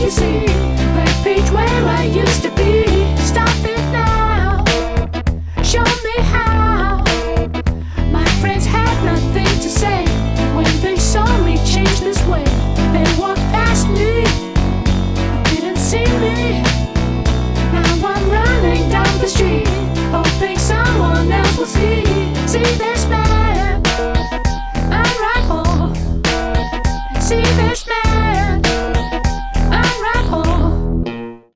you see? Blank page where I used to be. Stop it now. Show me how. My friends had nothing to say when they saw me change this way. They walked past me, didn't see me. Now I'm running down the street, hoping someone else will see. See their smile.